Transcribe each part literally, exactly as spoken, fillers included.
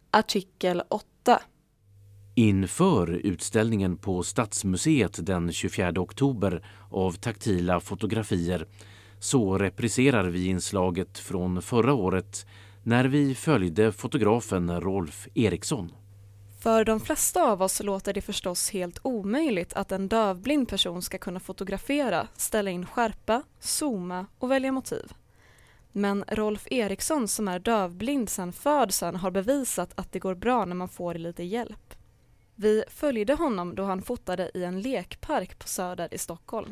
Artikel åtta. Inför utställningen på Stadsmuseet den tjugofjärde oktober av taktila fotografier så repriserar vi inslaget från förra året när vi följde fotografen Rolf Eriksson. För de flesta av oss låter det förstås helt omöjligt att en dövblind person ska kunna fotografera, ställa in skärpa, zooma och välja motiv. Men Rolf Eriksson som är dövblind sedan födseln har bevisat att det går bra när man får lite hjälp. Vi följde honom då han fotade i en lekpark på Söder i Stockholm.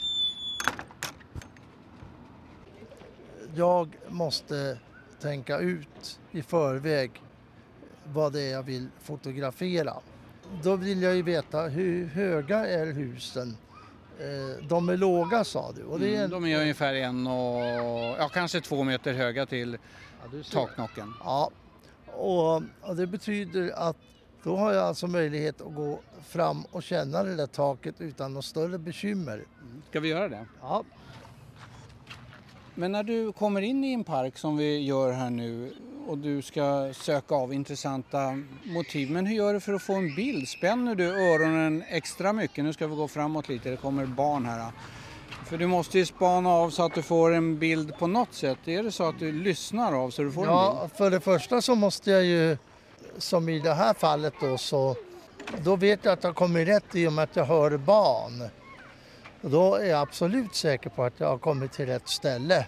Jag måste tänka ut i förväg vad det är jag vill fotografera. Då vill jag ju veta hur höga är husen. De är låga, sa du. Och det är en... mm, de är ungefär en och ja, kanske två meter höga till ja, taknocken. Ja, och, och det betyder att då har jag alltså möjlighet att gå fram och känna det där taket utan något större bekymmer. Ska vi göra det? Ja. Men när du kommer in i en park som vi gör här nu och du ska söka av intressanta motiv. Men hur gör du för att få en bild? Spänner du öronen extra mycket? Nu ska vi gå framåt lite, det kommer barn här. För du måste ju spana av så att du får en bild på något sätt. Är det så att du lyssnar av så du får ja, en bild? Ja, för det första så måste jag ju, som i det här fallet då, så då vet jag att jag kommer rätt i och med att jag hör barn. Och då är jag absolut säker på att jag har kommit till rätt ställe.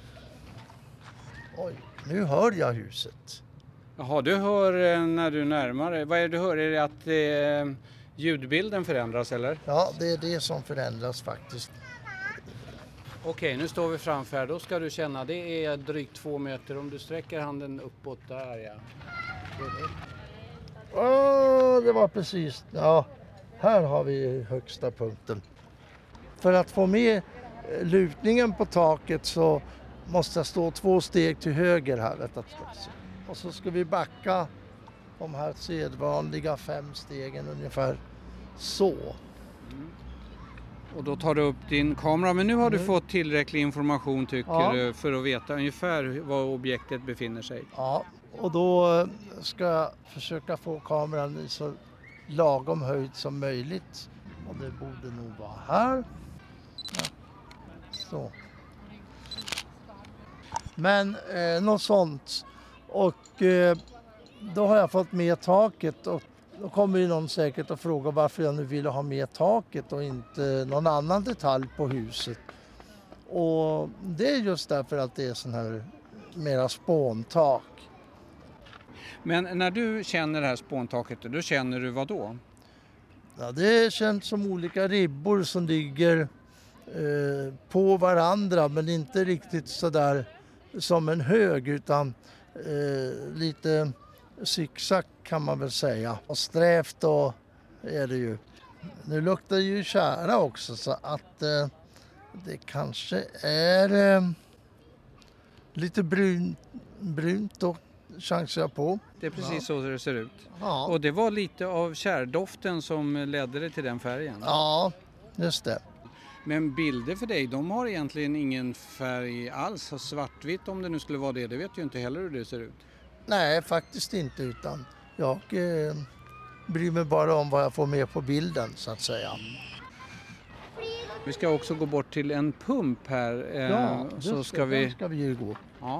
Oj, nu hör jag huset. Jaha, du hör när du närmar dig. Vad är det du hör? Är det att eh, ljudbilden förändras eller? Ja, det är det som förändras faktiskt. Okej, nu står vi framför. Då ska du känna, det är drygt två meter. Om du sträcker handen uppåt där, ja. Åh, det var precis. Ja, här har vi högsta punkten. För att få med lutningen på taket så måste jag stå två steg till höger här. Och så ska vi backa de här sedvanliga fem stegen ungefär så. Mm. Och då tar du upp din kamera. Men nu har du mm. fått tillräcklig information tycker ja. du för att veta ungefär var objektet befinner sig. Ja, och då ska jag försöka få kameran i så lagom höjd som möjligt. Och det borde nog vara här. Ja. Så. Men eh, något sånt. Och eh, då har jag fått med taket och då kommer ju någon säkert att fråga varför jag nu ville ha med taket och inte någon annan detalj på huset. Och det är just därför att det är sån här mera spåntak. Men när du känner det här spåntaket, då känner du vad då? Ja, det känns som olika ribbor som ligger eh, på varandra men inte riktigt så där som en hög utan eh, lite zigzag kan man väl säga. Och strävt då är det ju. Nu luktar det ju kära också så att eh, det kanske är eh, lite brun, brunt och chansar jag på. Det är precis ja. så det ser ut. Ja. Och det var lite av kärdoften som ledde det till den färgen. Ja, just det. Men bilder för dig, de har egentligen ingen färg alls. Svartvitt om det nu skulle vara det, det vet ju inte heller hur det ser ut. Nej, faktiskt inte utan jag eh, bryr mig bara om vad jag får med på bilden så att säga. Vi ska också gå bort till en pump här. Eh, ja, så ska, ska vi... ska vi ju gå. Ja.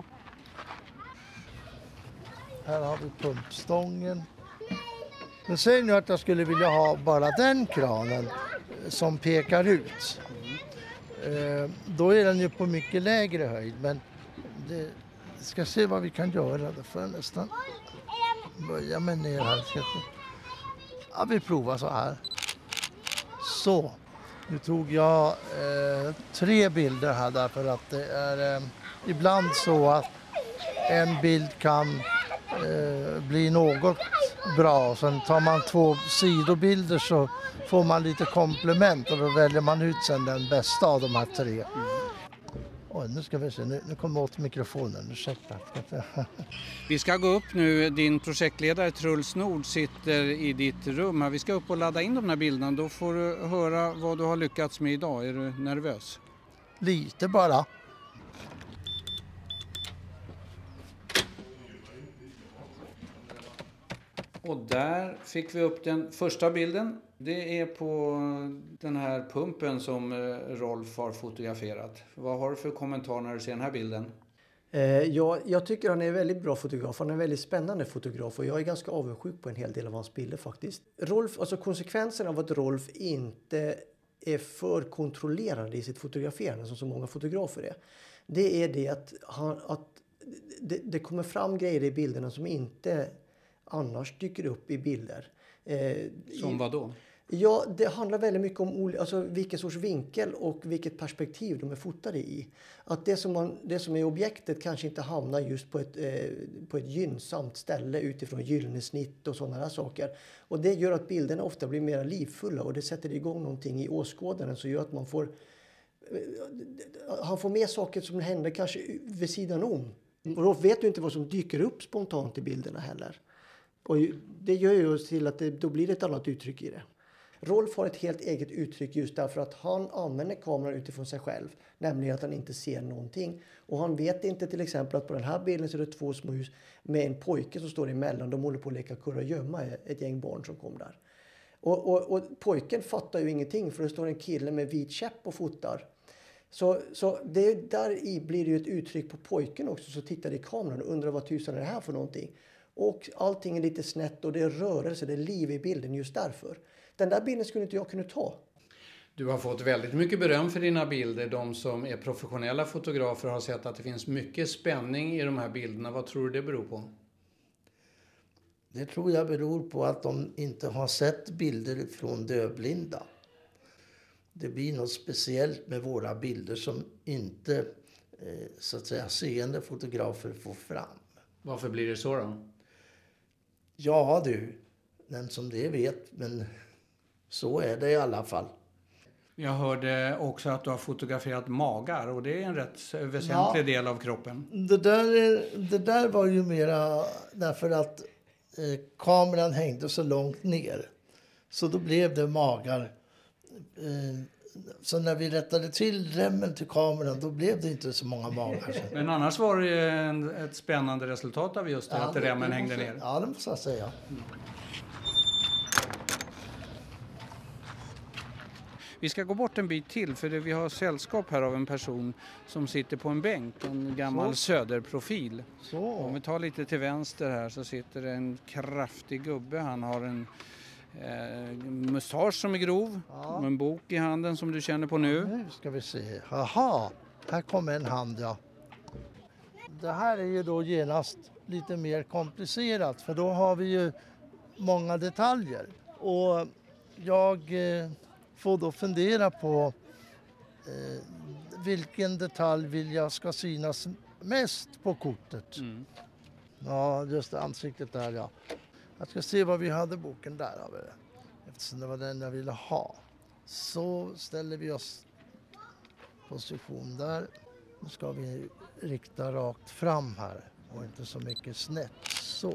Här har vi pumpstången. Men säg nu att jag skulle vilja ha bara den kranen som pekar ut. Eh, då är den ju på mycket lägre höjd men det ska se vad vi kan göra. Då får jag nästan börja med ner här. Ja, vi provar så här. Så, nu tog jag eh, tre bilder här därför att det är eh, ibland så att en bild kan eh, bli något bra. Sen tar man två sidobilder så får man lite komplement och då väljer man ut sen den bästa av de här tre. Oj, nu ska vi se, nu, nu kommer jag åt mikrofonen, ursäkta. Vi ska gå upp nu, din projektledare Truls Nord sitter i ditt rum här. Vi ska upp och ladda in de här bilderna, då får du höra vad du har lyckats med idag. Är du nervös? Lite bara. Och där fick vi upp den första bilden. Det är på den här pumpen som Rolf har fotograferat. Vad har du för kommentar när du ser den här bilden? Eh, jag, jag tycker han är en väldigt bra fotograf. Han är en väldigt spännande fotograf och jag är ganska avundsjuk på en hel del av hans bilder faktiskt. Rolf, alltså konsekvensen av att Rolf inte är för kontrollerande i sitt fotograferande som så många fotografer är. Det är det att, han, att det, det kommer fram grejer i bilderna som inte annars dyker upp i bilder. Eh, som vad då? Ja, det handlar väldigt mycket om alltså, vilken sorts vinkel och vilket perspektiv de är fotade i. Att det som, man, det som är objektet kanske inte hamnar just på ett, eh, på ett gynnsamt ställe utifrån gyllene snitt och sådana här saker. Och det gör att bilderna ofta blir mer livfulla och det sätter igång någonting i åskådaren som gör att man får, eh, han får med saker som händer kanske vid sidan om. Och då vet du inte vad som dyker upp spontant i bilderna heller. Och det gör ju till att det, då blir det ett annat uttryck i det. Rolf har ett helt eget uttryck just därför att han använder kameran utifrån sig själv. Nämligen att han inte ser någonting. Och han vet inte till exempel att på den här bilden så är det två små hus med en pojke som står emellan. De håller på att leka kurragömma, ett gäng barn som kom där. Och, och, och pojken fattar ju ingenting för det står en kille med vit käpp och fotar. Så, så det, där i blir det ju ett uttryck på pojken också som tittar i kameran och undrar vad tusan är det här för någonting. Och allting är lite snett och det är rörelse, det är liv i bilden just därför. Den där bilden skulle inte jag kunna ta. Du har fått väldigt mycket beröm för dina bilder. De som är professionella fotografer har sett att det finns mycket spänning i de här bilderna. Vad tror du det beror på? Det tror jag beror på att de inte har sett bilder från dövblinda. Det blir något speciellt med våra bilder som inte eh, så att säga seende fotografer får fram. Varför blir det så då? Ja du, den som det vet, men så är det i alla fall. Jag hörde också att du har fotograferat magar och det är en rätt väsentlig ja, del av kroppen. Det där, det där var ju mera därför att eh, kameran hängde så långt ner. Så då blev det magar. Eh, så när vi rättade till remmen till kameran då blev det inte så många magar. Men annars var det en, ett spännande resultat av just det, ja, att remmen det hängde måste, ner. Ja, det måste jag säga. Mm. Vi ska gå bort en bit till för det, vi har sällskap här av en person som sitter på en bänk, en gammal så. söderprofil. Så. Om vi tar lite till vänster här så sitter en kraftig gubbe. Han har en eh, mustasch som är grov, ja. Och en bok i handen som du känner på nu. Ja, nu ska vi se. Aha, här kommer en hand, ja. Det här är ju då genast lite mer komplicerat för då har vi ju många detaljer. Och jag... Eh, får då fundera på eh, vilken detalj vill jag ska synas mest på kortet. Mm. Ja, just det, ansiktet där, ja. Jag ska se vad vi hade boken där av det. Eftersom det var den jag ville ha. Så ställer vi oss position där. Nu ska vi rikta rakt fram här och inte så mycket snett. Så.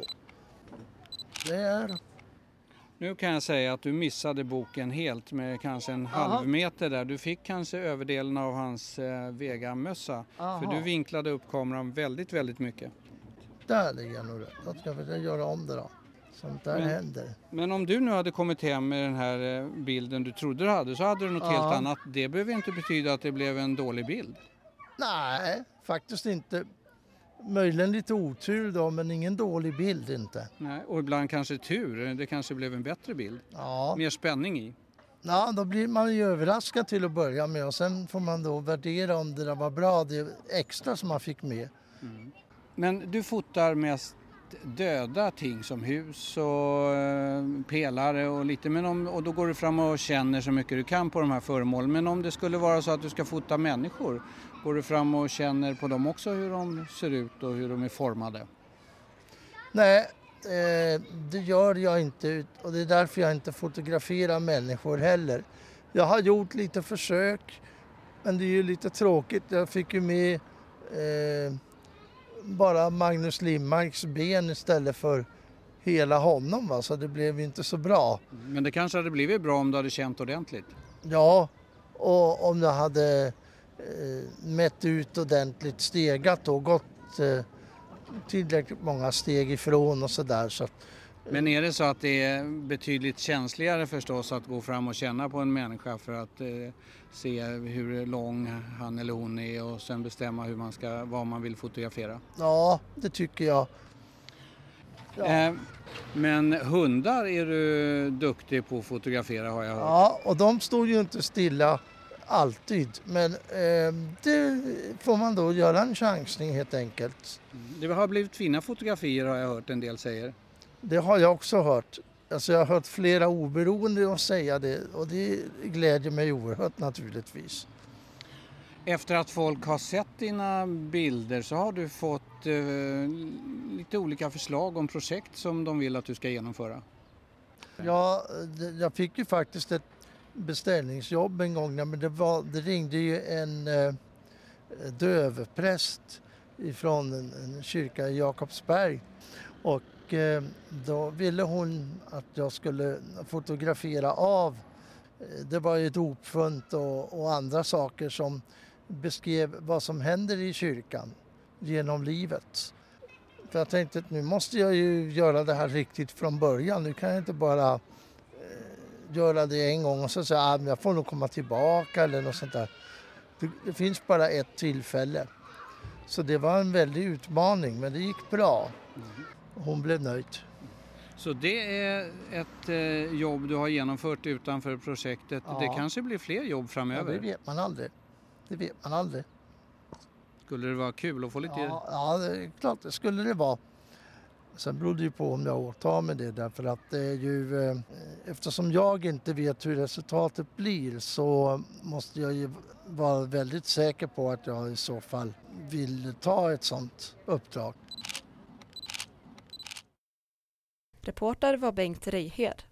Där. Nu kan jag säga att du missade boken helt med kanske en Aha. halv meter där. Du fick kanske överdelen av hans eh, Vega-mössa. Aha. För du vinklade upp kameran väldigt, väldigt mycket. Där ligger jag nog rätt. Då ska vi göra om det då. Sånt där men, händer. Men om du nu hade kommit hem med den här bilden du trodde du hade så hade du något Aha. helt annat. Det behöver inte betyda att det blev en dålig bild. Nej, faktiskt inte. Möjligen lite otur då, men ingen dålig bild inte. Nej, och ibland kanske tur. Det kanske blev en bättre bild. Ja. Mer spänning i. Ja, då blir man ju överraskad till att börja med. Och sen får man då värdera om det där var bra. Det extra som man fick med. Mm. Men du fotar mest döda ting som hus och eh, pelare och lite. Men om, och då går du fram och känner så mycket du kan på de här föremålen. Men om det skulle vara så att du ska fota människor, går du fram och känner på dem också hur de ser ut och hur de är formade? Nej, eh, det gör jag inte. Och det är därför jag inte fotograferar människor heller. Jag har gjort lite försök, men det är ju lite tråkigt. Jag fick ju med eh, bara Magnus Lindmarks ben istället för hela honom, va? Så det blev inte så bra. Men det kanske hade blivit bra om du hade känt ordentligt? Ja, och om jag hade eh, mätt ut ordentligt, stegat och gått eh, tillräckligt många steg ifrån och sådär. Så Men är det så att det är betydligt känsligare förstås att gå fram och känna på en människa för att eh, se hur lång han eller hon är och sen bestämma hur man ska, vad man vill fotografera? Ja, det tycker jag. Ja. Eh, men hundar är du duktig på att fotografera har jag hört. Ja, och de står ju inte stilla alltid. Men eh, det får man då göra en chansning helt enkelt. Det har blivit fina fotografier har jag hört en del säger. Det har jag också hört. Alltså jag har hört flera oberoende att säga det och det glädjer mig oerhört naturligtvis. Efter att folk har sett dina bilder så har du fått eh, lite olika förslag om projekt som de vill att du ska genomföra. Ja, jag fick ju faktiskt ett beställningsjobb en gång, men det, var, det ringde ju en eh, dövpräst ifrån en, en kyrka i Jakobsberg och eh, då ville hon att jag skulle fotografera av. Det var ju dopfunt och, och andra saker som beskrev vad som händer i kyrkan genom livet. För jag tänkte att nu måste jag ju göra det här riktigt från början. Nu kan jag inte bara eh, göra det en gång och så säga att ah, jag får nog komma tillbaka eller något sånt där. Det, det finns bara ett tillfälle. Så det var en väldig utmaning, men det gick bra. Hon blev nöjd. Så det är ett eh, jobb du har genomfört utanför projektet. Ja. Det kanske blir fler jobb framöver. Ja, det vet man aldrig. Det vet man aldrig. Skulle det vara kul att få lite... Ja, ja, det är klart det skulle det vara. Sen beror det ju på om jag åtar med det därför att det är ju... Eh, eftersom jag inte vet hur resultatet blir så måste jag ju vara väldigt säker på att jag i så fall vill ta ett sånt uppdrag. Reporter var Bengt Reihed.